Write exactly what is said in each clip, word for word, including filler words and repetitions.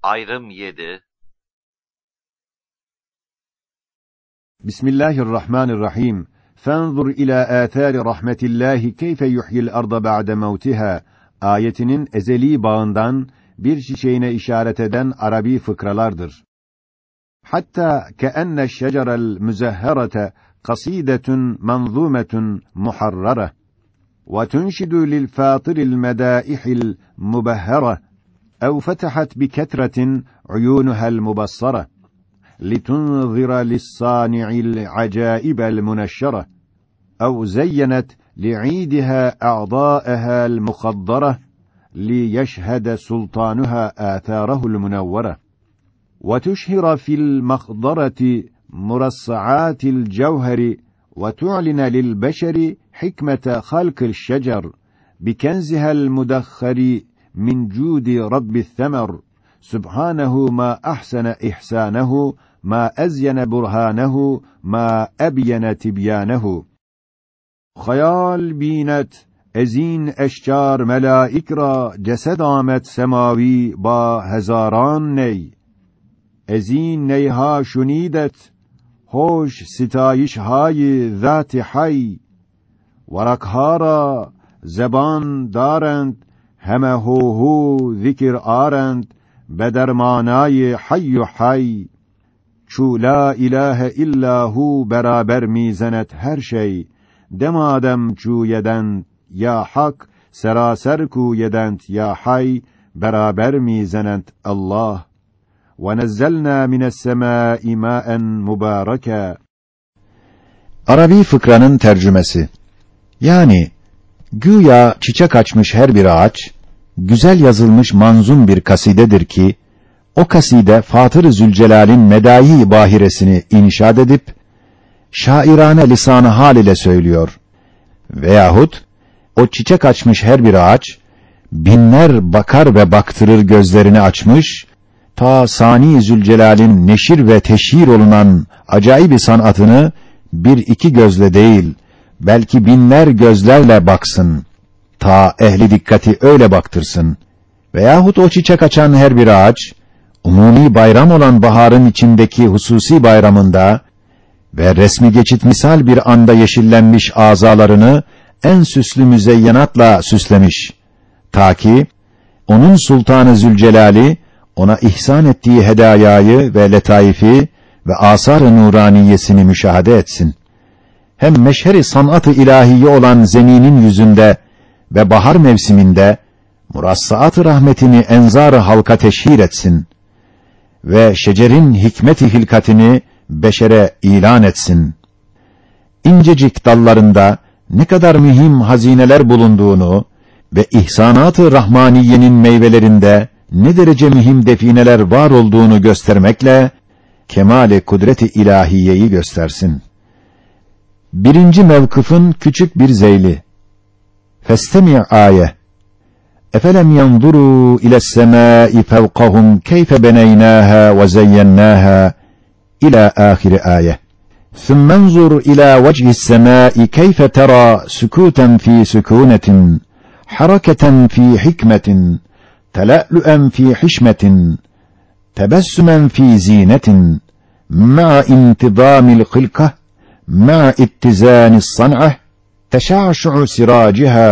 Ayrım yedi. Bismillahirrahmanirrahim. Fenzur ila âthâri rahmetillahi keyfe yuhyil arda ba'de mevtiha ayetinin ezeli bağından bir çiçeğine işaret eden Arabi fıkralardır. Hatta keenne şecerel müzehherete kasidetun manzumetun muharrara ve tunşidu lil fâtiril medâihil mubehhera ev fetahat bi ketretin uyûnuhel mubassara لِتُنْذِرَ لِلصَّانِعِ الْعَجَائِبَ الْمُنَشَّرَةِ أَوْ زَيَّنَتْ لِعِيدِهَا أَعْضَاءَهَا الْمُخَضَّرَةِ لِيَشْهَدَ سُلْطَانُهَا آثَارَهُ الْمُنَوَّرَةِ وَتُشْهِرَ فِي الْمَخْضَرَةِ مُرَصَّعَاتِ الْجَوْهَرِ وَتُعْلِنَ لِلْبَشَرِ حِكْمَةَ خَلْقِ الشَّجَرِ بِكَنْزِهَا الْمُدَخَّرِ مِنْ جُودِ رَبِّ الثَّمَرِ Sübhanehu ma ahsene ihsanehu ma ezyene burhanehu ma ebyene tibyanehu. Hayal binet ezin eşcar melaik ra cesed amet semavi ba hezaran ney. Ezin neyha şunidet hoş sitayiş hay zat-i hay. Varakhara zeban darend heme hu hu zikir arend bedermanay hayyu hay. Çu la ilahe illahu beraber mizenet her şey. Demadem çu yedent ya hak seraser ku yedent ya hay beraber mizenent Allah. Ve nezzelna mines semâi mâen mübâreke. Arabi fıkranın tercümesi. Yani güya çiçek açmış her bir ağaç güzel yazılmış manzum bir kasidedir ki, o kaside Fatır-ı Zülcelal'in medâhi bahiresini inşad edip, şairane lisan-ı hal ile söylüyor. Veyahut, o çiçek açmış her bir ağaç, binler bakar ve baktırır gözlerini açmış, ta Sani Zülcelal'in neşir ve teşhir olunan acayip sanatını bir iki gözle değil, belki binler gözlerle baksın. Ta ehli dikkati öyle baktırsın. Veyahut o çiçek açan her bir ağaç, umumi bayram olan baharın içindeki hususi bayramında ve resmi geçit misal bir anda yeşillenmiş azalarını en süslü müzeyyenatla süslemiş. Ta ki, onun Sultanı Zülcelal'i, ona ihsan ettiği hedayayı ve letaifi ve asar-ı nuraniyesini müşahede etsin. Hem meşheri sanat-ı ilahiye olan zeminin yüzünde ve bahar mevsiminde murassaat-ı rahmetini enzar-ı halka teşhir etsin ve şecerin hikmet-i hilkatini beşere ilan etsin. İncecik dallarında ne kadar mühim hazineler bulunduğunu ve ihsanat-ı rahmaniyenin meyvelerinde ne derece mühim defineler var olduğunu göstermekle kemale kudret-i ilahiyeyi göstersin. Birinci mevkıfın küçük bir zeyli. فَاسْتَمِعْ آيَةً اَفَلَمْ يَنْظُرُوا إِلَى السَّمَاءِ فَوْقَهُمْ كَيْفَ بَنَيْنَاهَا وَزَيَّنَّاهَا إِلَى آخِرِ آيَةٍ ثُمَّ انظُرْ إِلَى وَجْهِ السَّمَاءِ كَيْفَ تَرَى سُكُوتًا فِي سُكُونَةٍ حَرَكَةً فِي حِكْمَةٍ تَلَأْلُؤًا فِي حِشْمَةٍ تَبَسُّمًا فِي زِينَةٍ مَعَ انْتِظَامِ الْخِلْقَةِ مَعَ اتِّزَانِ الصَّنْعَةِ تشعشع سراجها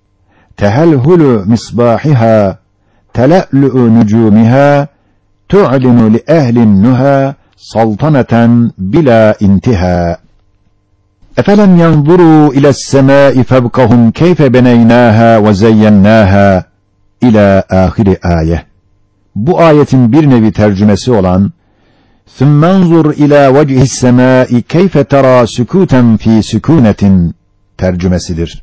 تهلهل مصباحها تلألؤ نجومها تعلن لأهل النهى سلطنة بلا انتهاء أفلم ينظروا إلى السماء فوقهم كيف بنيناها وزيناها إلى آخر آية. Bu ayetin bir nevi tercümesi olan ثُمَّ انظُرْ إِلَى وَجْهِ السَّمَاءِ كَيْفَ تَرَى سُكُوتًا فِي سُكُونَةٍ tercümesidir.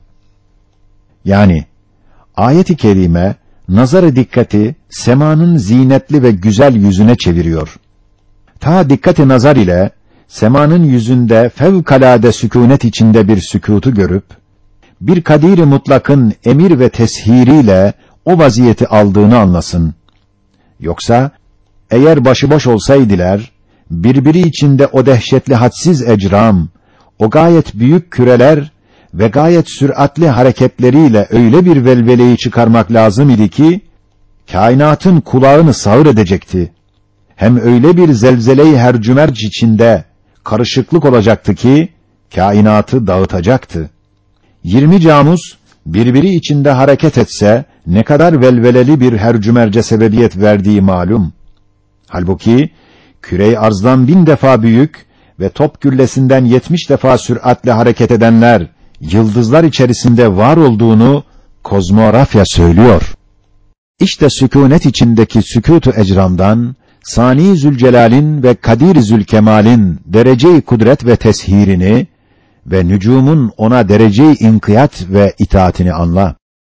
Yani ayet-i kerime nazar-ı dikkati semanın zinetli ve güzel yüzüne çeviriyor. Ta dikkat-i nazar ile semanın yüzünde fevkalade sükûnet içinde bir sükûtu görüp bir kadir-i mutlakın emir ve teshiriyle o vaziyeti aldığını anlasın. Yoksa eğer başıboş olsaydılar birbiri içinde o dehşetli hadsiz ecram, o gayet büyük küreler ve gayet süratli hareketleriyle öyle bir velveleyi çıkarmak lazım idi ki, kainatın kulağını sağır edecekti. Hem öyle bir zelzele-i hercümerc içinde karışıklık olacaktı ki, kainatı dağıtacaktı. Yirmi camuz, birbiri içinde hareket etse, ne kadar velveleli bir hercümerce sebebiyet verdiği malum. Halbuki, küre-i arzdan bin defa büyük ve top güllesinden yetmiş defa süratle hareket edenler, yıldızlar içerisinde var olduğunu, kozmografya söylüyor. İşte sükûnet içindeki sükût-u ecramdan, Sani Zülcelal'in ve Kadir Zülkemal'in derece-i kudret ve teshirini ve nücumun ona derece-i inkiyat ve itaatini anla.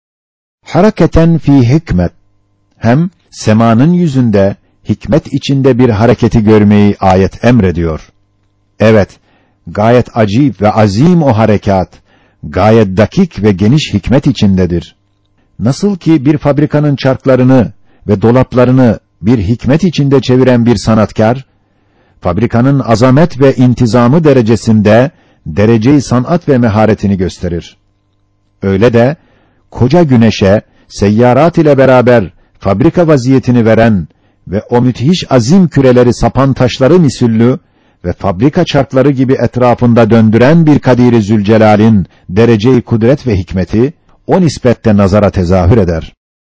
Hareketen fi hikmet, hem semanın yüzünde hikmet içinde bir hareketi görmeyi ayet emrediyor. Evet, gayet acip ve azim o harekat, gayet dakik ve geniş hikmet içindedir. Nasıl ki bir fabrikanın çarklarını ve dolaplarını bir hikmet içinde çeviren bir sanatkar, fabrikanın azamet ve intizamı derecesinde derece-i sanat ve meharetini gösterir. Öyle de koca güneşe seyyarat ile beraber fabrika vaziyetini veren ve o müthiş azim küreleri sapan taşları misüllü ve fabrika çarkları gibi etrafında döndüren bir Kadir-i Zülcelal'in derece-i kudret ve hikmeti o nispette nazara tezahür eder.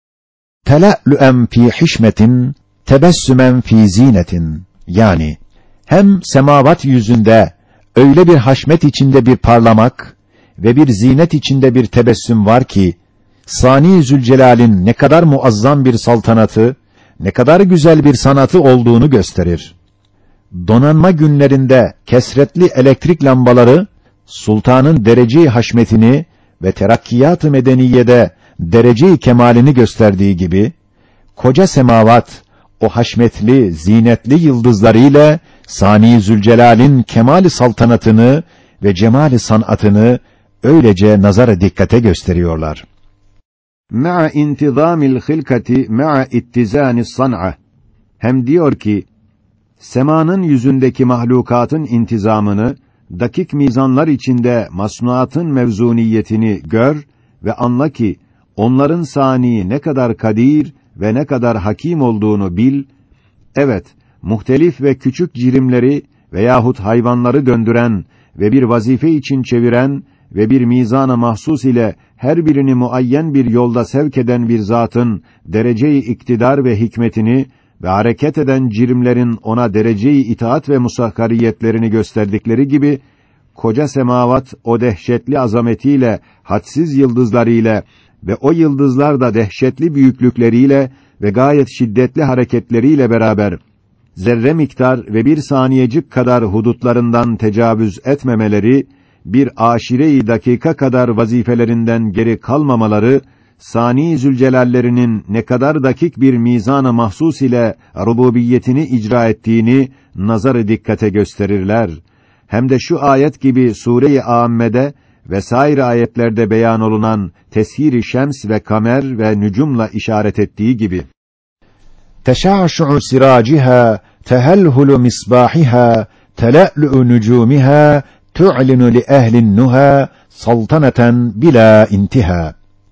Tela'lü'en fî hişmetin, tebessümen fî zînetin. Yani hem semavat yüzünde öyle bir haşmet içinde bir parlamak ve bir zinet içinde bir tebessüm var ki, Sani Zülcelal'in ne kadar muazzam bir saltanatı, ne kadar güzel bir sanatı olduğunu gösterir. Donanma günlerinde kesretli elektrik lambaları, sultanın derece-i haşmetini ve terakkiyat-ı medeniyede derece-i kemalini gösterdiği gibi, koca semavat, o haşmetli, zinetli yıldızlarıyla, Sani Zülcelal'in kemal-i saltanatını ve cemal-i sanatını öylece nazara dikkate gösteriyorlar. Ma'a intizamil hilkati ma'a ittizani's san'a. Hem diyor ki, semanın yüzündeki mahlukatın intizamını, dakik mizanlar içinde masnuatın mevzuniyetini gör ve anla ki, onların sani ne kadar kadir ve ne kadar hakim olduğunu bil. Evet, muhtelif ve küçük cirimleri veyahut hayvanları döndüren ve bir vazife için çeviren ve bir mizana mahsus ile her birini muayyen bir yolda sevk eden bir zatın derece-i iktidar ve hikmetini ve hareket eden cirimlerin ona derece-i itaat ve musakkariyetlerini gösterdikleri gibi, koca semavat o dehşetli azametiyle, hadsiz yıldızlarıyla ve o yıldızlar da dehşetli büyüklükleriyle ve gayet şiddetli hareketleriyle beraber, zerre miktar ve bir saniyecik kadar hudutlarından tecavüz etmemeleri, bir aşire-i dakika kadar vazifelerinden geri kalmamaları, Sani Zülcelallerinin ne kadar dakik bir mizana mahsus ile rububiyetini icra ettiğini nazar-ı dikkate gösterirler. Hem de şu ayet gibi sure-i âmmede ve sair ayetlerde beyan olunan teshir-i şems ve kamer ve nücumla işaret ettiği gibi. Teşâşu'u siraciha, tehellhulu misbâhiha, telâ'lü'ü nücûmiha, tu'linu li ehlin nuha, saltaneten bila intiha.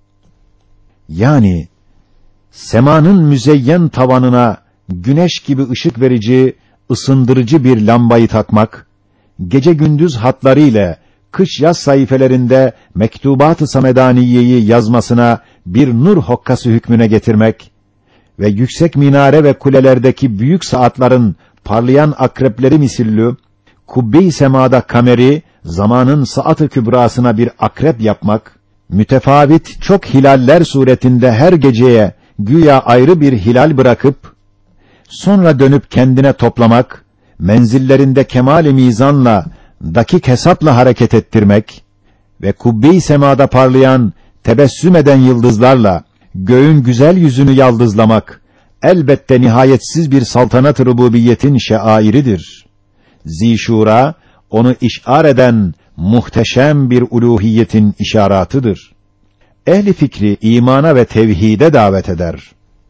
Yani, semanın müzeyyen tavanına güneş gibi ışık verici, ısındırıcı bir lambayı takmak, gece gündüz hatlarıyla kış yaz sayfelerinde mektubat-ı samedaniyeyi yazmasına bir nur hokkası hükmüne getirmek ve yüksek minare ve kulelerdeki büyük saatlerin parlayan akrepleri misillü, kubbe-i semada kameri, zamanın saat-ı kübrasına bir akrep yapmak, mütefavit çok hilaller suretinde her geceye güya ayrı bir hilal bırakıp, sonra dönüp kendine toplamak, menzillerinde kemal-i mizanla, dakik hesapla hareket ettirmek ve kubbe-i semada parlayan, tebessüm eden yıldızlarla, göğün güzel yüzünü yaldızlamak, elbette nihayetsiz bir saltanat-ı rububiyetin şeairidir. Zişura, onu işar eden muhteşem bir uluhiyetin işaratıdır. Ehli fikri imana ve tevhide davet eder.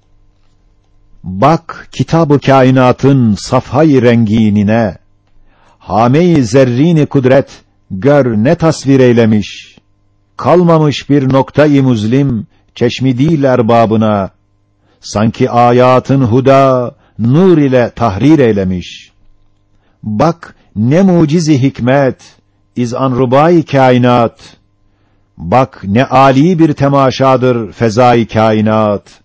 Bak kitab-ı kainatın safhay-ı renginine, hame-i zerrin-i kudret gör ne tasvir eylemiş. Kalmamış bir nokta-i muzlim çeşmi değil erbabına. sanki ayatın huda, nur ile tahrir eylemiş. Bak ne mucizi hikmet, izan rubai kainat. Bak ne âli bir temaşadır fezai kainat.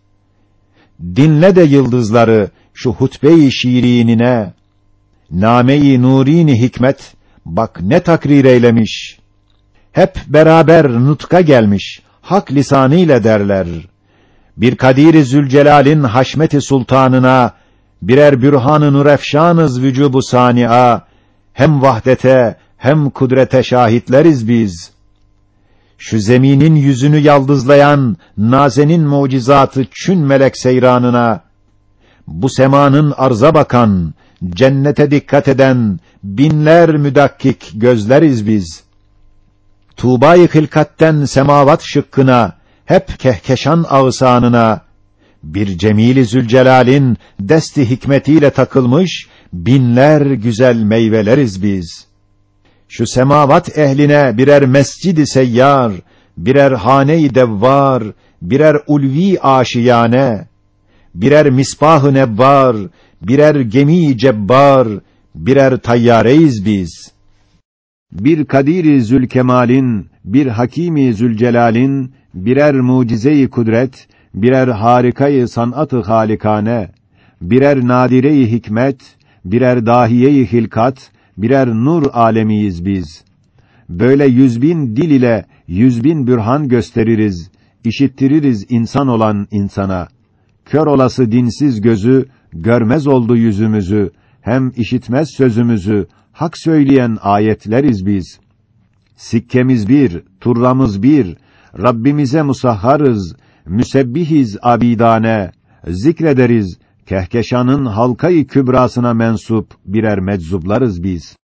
Dinle de yıldızları şu hutbe-i şiirinine, name-i nurini hikmet, bak ne takrir eylemiş. Hep beraber nutka gelmiş, hak lisanıyla derler. Bir Kadir-i Zülcelal'in haşmet-i sultanına, birer bürhan-ı nurefşanız vücubu sani'a, hem vahdete hem kudrete şahitleriz biz. Şu zeminin yüzünü yaldızlayan nazenin mucizatı çün melek seyranına, bu semanın arza bakan, cennete dikkat eden binler müdakkik gözleriz biz. Tuğba-i hilkatten semavat şıkkına, hep kehkeşan ağısanına, bir Cemil-i Zülcelal'in desti hikmetiyle takılmış binler güzel meyveleriz biz. Şu semavat ehline birer mescid-i seyyar, birer hane-i devvar, birer ulvi aşiyane, birer misbah-ı nevvar, birer gemi-i cebbar, birer tayyareyiz biz. Bir Kadir-i Zülkemal'in, bir Hakîm-i Zülcelal'in, birer mucize-i kudret, birer harikayı sanat-ı halikane, birer nadire-i hikmet, birer dahiye-i hilkat, birer nur alemiyiz biz. Böyle yüz bin dil ile yüz bin bürhan gösteririz, işittiririz insan olan insana. Kör olası dinsiz gözü, görmez oldu yüzümüzü, hem işitmez sözümüzü, hak söyleyen ayetleriz biz. Sikkemiz bir, turramız bir, Rabbimize musahharız, müsebbihiz abidane, zikrederiz, Kehkeşan'ın halkayı kübrasına mensup birer meczublarız biz.